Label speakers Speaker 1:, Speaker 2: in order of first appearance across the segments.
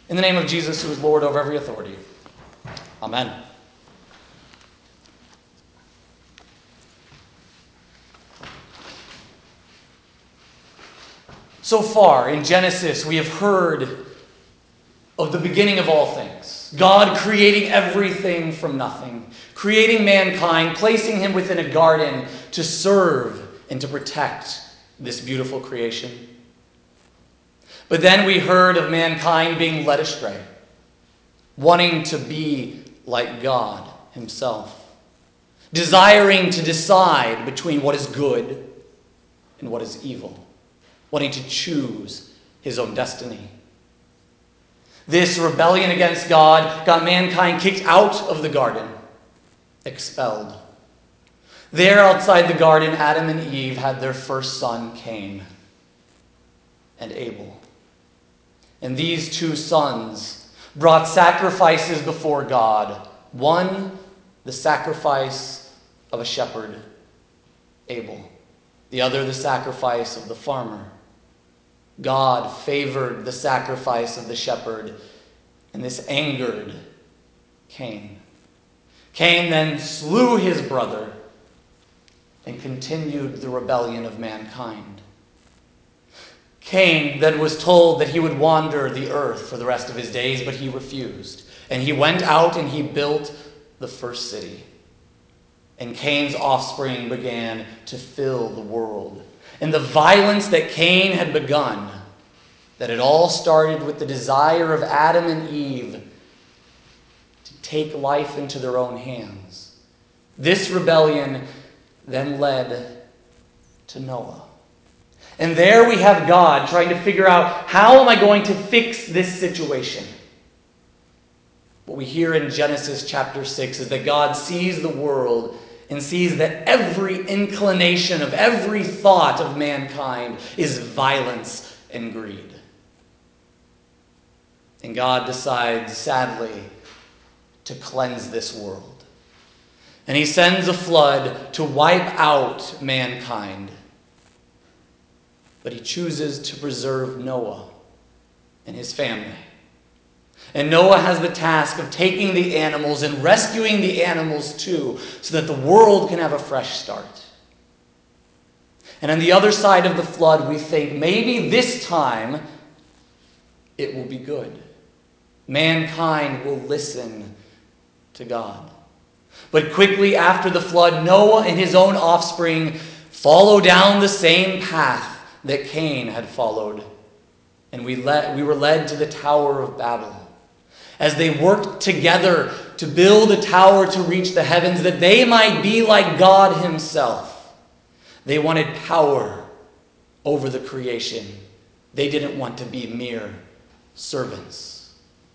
Speaker 1: In the name of Jesus, who is Lord over every authority. Amen. So far in Genesis, we have heard of the beginning of all things. God creating everything from nothing, creating mankind, placing him within a garden to serve and to protect this beautiful creation. But then we heard of mankind being led astray, wanting to be like God himself, desiring to decide between what is good and what is evil, wanting to choose his own destiny. This rebellion against God got mankind kicked out of the garden, expelled. There outside the garden, Adam and Eve had their first son, Cain, and Abel. And these two sons brought sacrifices before God. One, the sacrifice of a shepherd, Abel. The other, the sacrifice of the farmer. God favored the sacrifice of the shepherd, and this angered Cain. Cain then slew his brother and continued the rebellion of mankind. Cain then was told that he would wander the earth for the rest of his days, but he refused. And he went out and he built the first city. And Cain's offspring began to fill the world. And the violence that Cain had begun, that it all started with the desire of Adam and Eve to take life into their own hands. This rebellion then led to Noah. And there we have God trying to figure out, how am I going to fix this situation? What we hear in Genesis chapter 6 is that God sees the world and sees that every inclination of every thought of mankind is violence and greed. And God decides, sadly, to cleanse this world. And he sends a flood to wipe out mankind. But he chooses to preserve Noah and his family. And Noah has the task of taking the animals and rescuing the animals too, so that the world can have a fresh start. And on the other side of the flood, we think maybe this time it will be good. Mankind will listen to God. But quickly after the flood, Noah and his own offspring follow down the same path that Cain had followed. And we were led to the Tower of Babel, as they worked together to build a tower to reach the heavens, that they might be like God himself. They wanted power over the creation. They didn't want to be mere servants.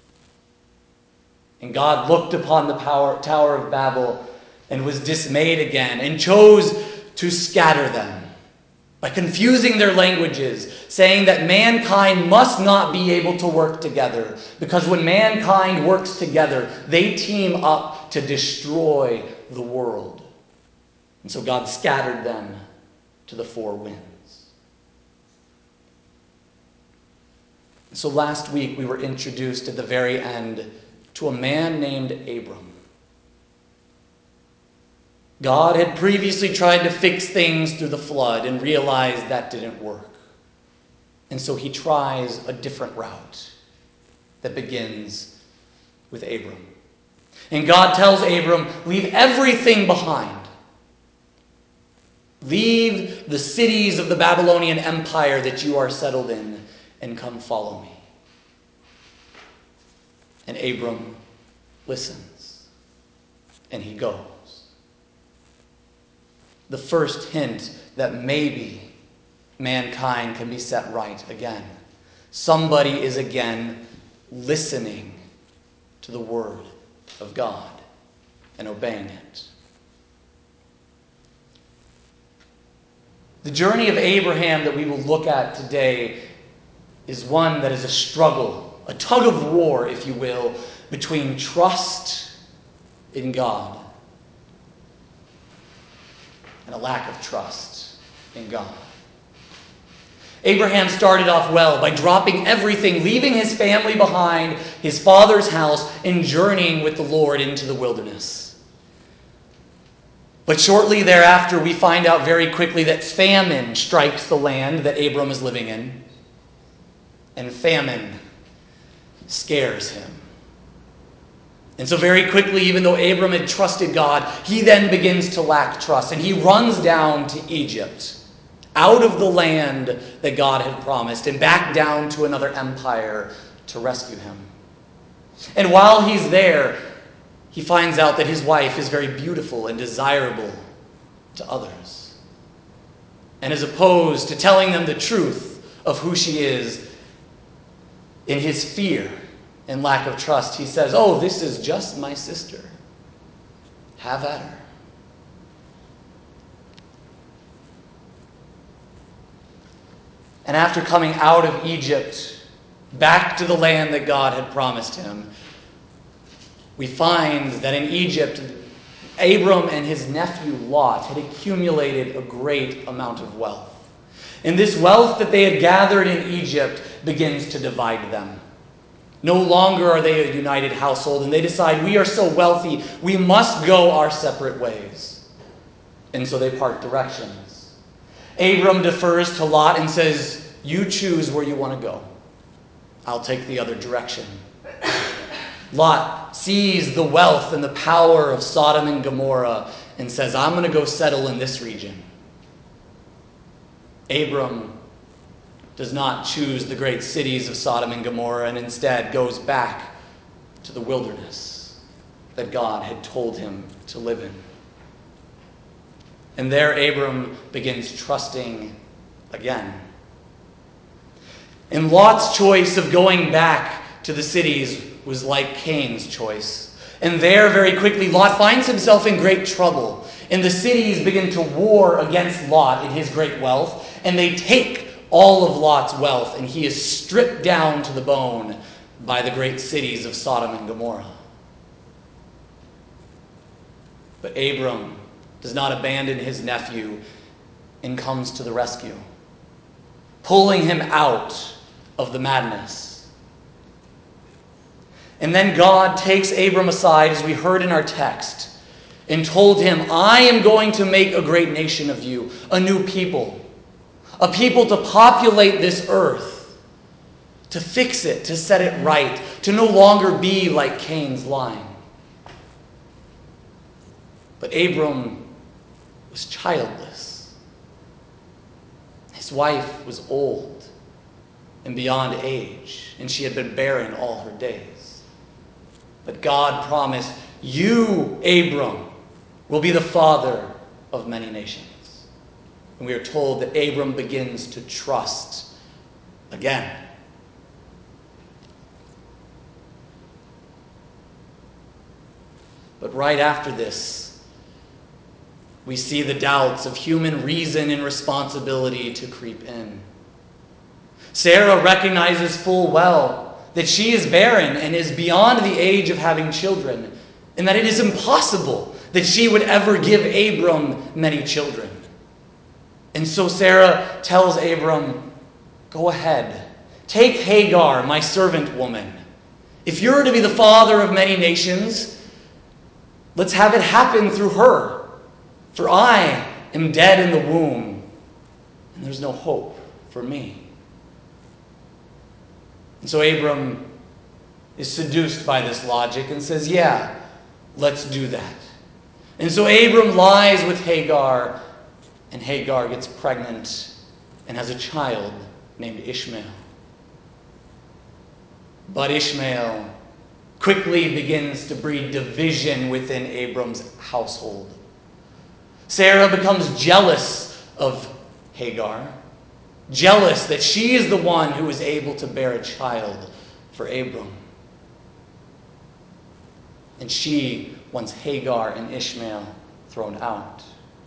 Speaker 1: And God looked upon the Tower of Babel and was dismayed again, and chose to scatter them by confusing their languages, saying that mankind must not be able to work together, because when mankind works together, they team up to destroy the world. And so God scattered them to the four winds. So last week we were introduced at the very end to a man named Abram. God had previously tried to fix things through the flood and realized that didn't work. And so he tries a different route that begins with Abram. And God tells Abram, leave everything behind. Leave the cities of the Babylonian Empire that you are settled in and come follow me. And Abram listens, and he goes. The first hint that maybe mankind can be set right again. Somebody is again listening to the word of God and obeying it. The journey of Abraham that we will look at today is one that is a struggle, a tug of war, if you will, between trust in God and a lack of trust in God. Abraham started off well by dropping everything, leaving his family behind, his father's house, and journeying with the Lord into the wilderness. But shortly thereafter, we find out very quickly that famine strikes the land that Abram is living in. And famine scares him. And so very quickly, even though Abram had trusted God, he then begins to lack trust. And he runs down to Egypt, out of the land that God had promised, and back down to another empire to rescue him. And while he's there, he finds out that his wife is very beautiful and desirable to others. And as opposed to telling them the truth of who she is, in his fear and lack of trust, he says, "Oh, this is just my sister. Have at her." And after coming out of Egypt, back to the land that God had promised him, we find that in Egypt, Abram and his nephew Lot had accumulated a great amount of wealth. And this wealth that they had gathered in Egypt begins to divide them. No longer are they a united household, and they decide, we are so wealthy, we must go our separate ways. And so they part directions. Abram defers to Lot and says, "You choose where you want to go. I'll take the other direction." Lot sees the wealth and the power of Sodom and Gomorrah and says, "I'm going to go settle in this region." Abram does not choose the great cities of Sodom and Gomorrah and instead goes back to the wilderness that God had told him to live in. And there Abram begins trusting again. And Lot's choice of going back to the cities was like Cain's choice. And there, very quickly, Lot finds himself in great trouble. And the cities begin to war against Lot in his great wealth, and they take all of Lot's wealth, and he is stripped down to the bone by the great cities of Sodom and Gomorrah. But Abram does not abandon his nephew and comes to the rescue, pulling him out of the madness. And then God takes Abram aside, as we heard in our text, and told him, "I am going to make a great nation of you, a new people. A people to populate this earth, to fix it, to set it right, to no longer be like Cain's line." But Abram was childless. His wife was old and beyond age, and she had been barren all her days. But God promised, "You, Abram, will be the father of many nations." And we are told that Abram begins to trust again. But right after this, we see the doubts of human reason and responsibility to creep in. Sarah recognizes full well that she is barren and is beyond the age of having children, and that it is impossible that she would ever give Abram many children. And so Sarah tells Abram, "Go ahead, take Hagar, my servant woman. If you're to be the father of many nations, let's have it happen through her. For I am dead in the womb, and there's no hope for me." And so Abram is seduced by this logic and says, "Yeah, let's do that." And so Abram lies with Hagar, and Hagar gets pregnant and has a child named Ishmael. But Ishmael quickly begins to breed division within Abram's household. Sarah becomes jealous of Hagar, jealous that she is the one who is able to bear a child for Abram. And she wants Hagar and Ishmael thrown out.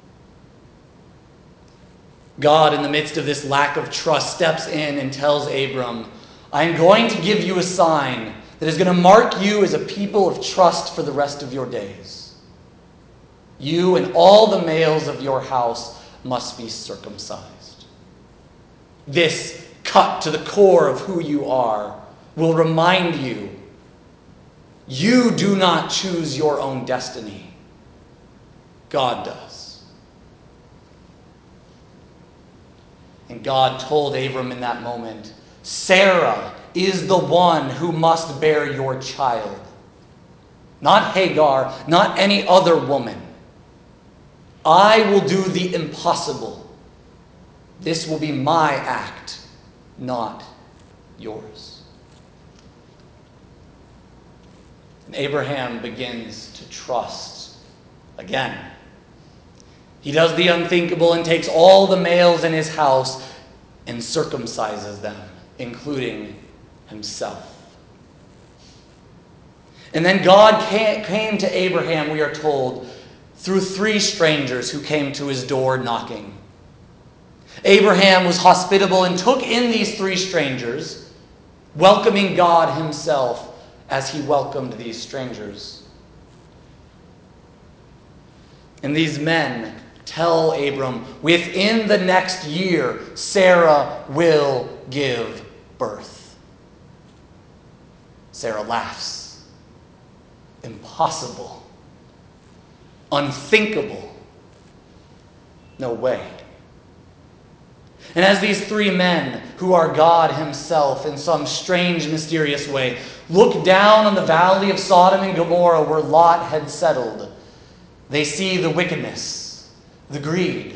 Speaker 1: God, in the midst of this lack of trust, steps in and tells Abram, "I am going to give you a sign that is going to mark you as a people of trust for the rest of your days. You and all the males of your house must be circumcised." this cut to the core of who you are will remind you, you do not choose your own destiny. God does. And God told Abram in that moment, Sarah is the one who must bear your child. Not Hagar, not any other woman. I will do the impossible. This will be my act, not yours. And Abraham begins to trust again. He does the unthinkable and takes all the males in his house and circumcises them, including himself. And then God came to Abraham, we are told, through 3 strangers who came to his door knocking. Abraham was hospitable and took in these 3 strangers, welcoming God himself as he welcomed these strangers. And these men tell Abram, within the next year, Sarah will give birth. Sarah laughs. Impossible. Unthinkable. No way. And as these 3 men, who are God himself in some strange, mysterious way, look down on the valley of Sodom and Gomorrah where Lot had settled, they see the wickedness, the greed,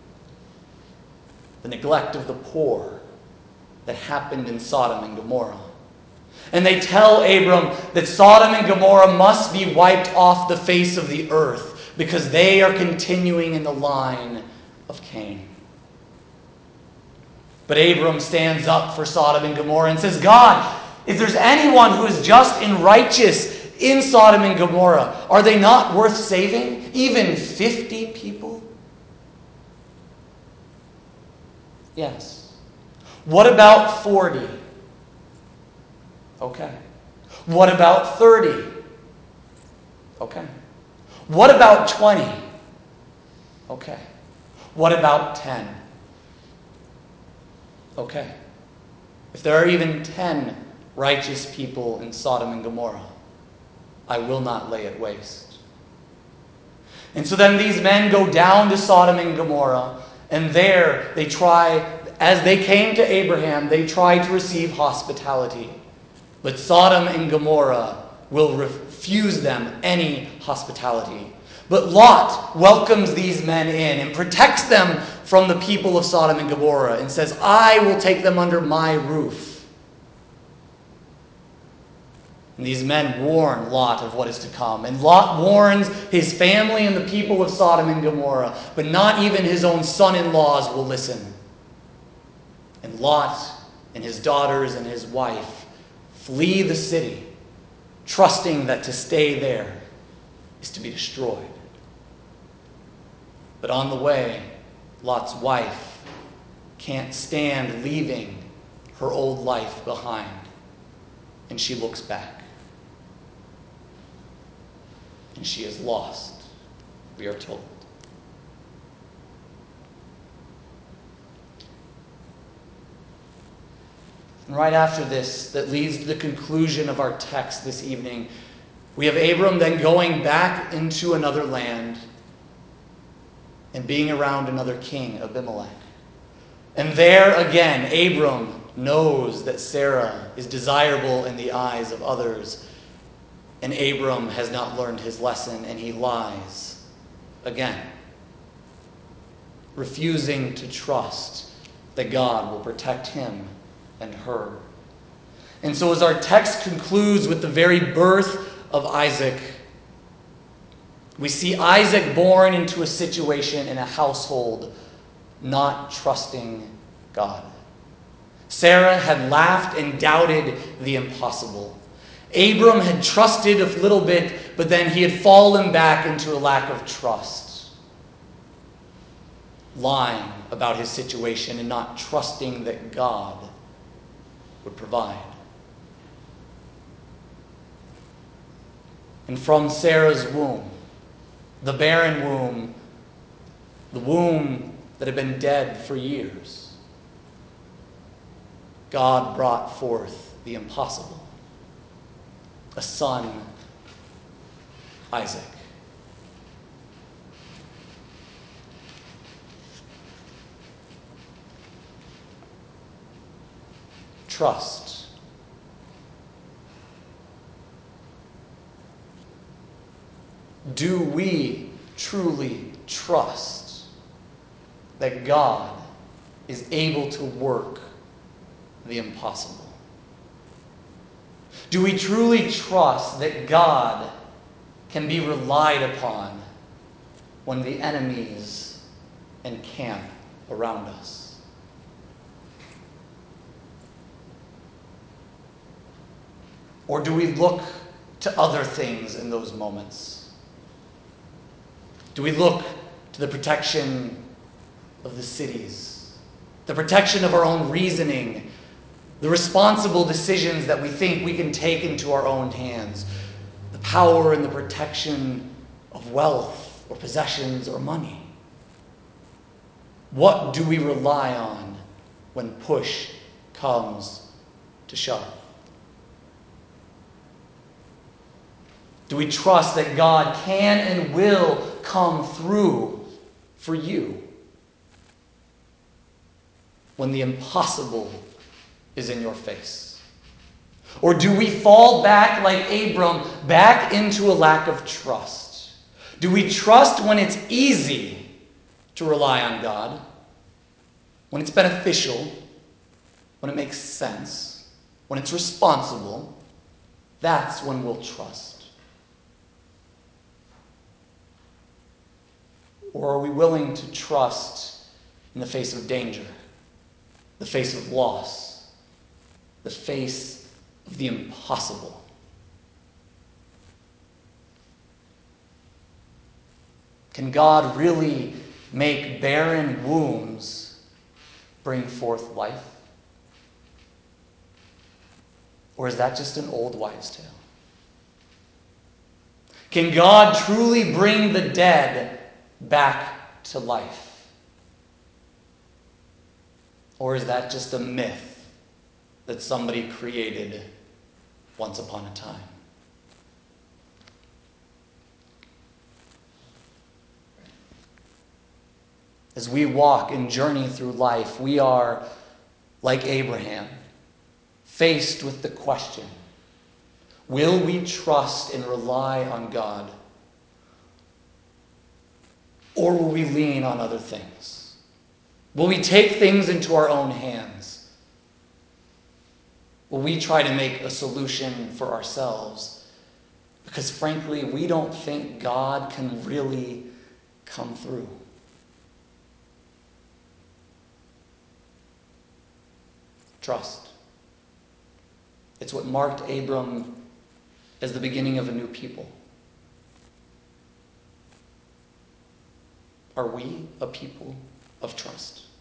Speaker 1: the neglect of the poor that happened in Sodom and Gomorrah. And they tell Abram that Sodom and Gomorrah must be wiped off the face of the earth because they are continuing in the line of Cain. But Abram stands up for Sodom and Gomorrah and says, God, if there's anyone who is just and righteous in Sodom and Gomorrah, are they not worth saving? Even 50 people? Yes. What about 40? Okay. What about 30? Okay. What about 20? Okay. What about 10? Okay. If there are even 10 righteous people in Sodom and Gomorrah, I will not lay it waste. And so then these men go down to Sodom and Gomorrah, and there they try, as they came to Abraham, they try to receive hospitality. But Sodom and Gomorrah will refuse them any hospitality. But Lot welcomes these men in and protects them from the people of Sodom and Gomorrah and says, I will take them under my roof. And these men warn Lot of what is to come. And Lot warns his family and the people of Sodom and Gomorrah, but not even his own son-in-laws will listen. And Lot and his daughters and his wife flee the city, trusting that to stay there is to be destroyed. But on the way, Lot's wife can't stand leaving her old life behind, and she looks back. And she is lost, we are told. And right after this, that leads to the conclusion of our text this evening, we have Abram then going back into another land and being around another king, Abimelech. And there again, Abram knows that Sarah is desirable in the eyes of others. And Abram has not learned his lesson, and he lies again, refusing to trust that God will protect him and her. And so as our text concludes with the very birth of Isaac, we see Isaac born into a situation in a household not trusting God. Sarah had laughed and doubted the impossible. Abram had trusted a little bit, but then he had fallen back into a lack of trust, lying about his situation and not trusting that God would provide. And from Sarah's womb, the barren womb, the womb that had been dead for years, God brought forth the impossible, a son, Isaac. Trust. Do we truly trust that God is able to work the impossible? Do we truly trust that God can be relied upon when the enemies encamp around us? Or do we look to other things in those moments? Do we look to the protection of the cities, the protection of our own reasoning, the responsible decisions that we think we can take into our own hands, the power and the protection of wealth or possessions or money? What do we rely on when push comes to shove? Do we trust that God can and will come through for you when the impossible is in your face? Or do we fall back like Abram, back into a lack of trust? Do we trust when it's easy to rely on God, when it's beneficial, when it makes sense, when it's responsible? That's when we'll trust. Or are we willing to trust in the face of danger, the face of loss, the face of the impossible? Can God really make barren wombs bring forth life? Or is that just an old wives' tale? Can God truly bring the dead back to life? Or is that just a myth that somebody created once upon a time? As we walk and journey through life, we are, like Abraham, faced with the question, will we trust and rely on God? Or will we lean on other things? Will we take things into our own hands? Will we try to make a solution for ourselves? Because frankly, we don't think God can really come through. Trust. It's what marked Abram as the beginning of a new people. Are we a people of trust?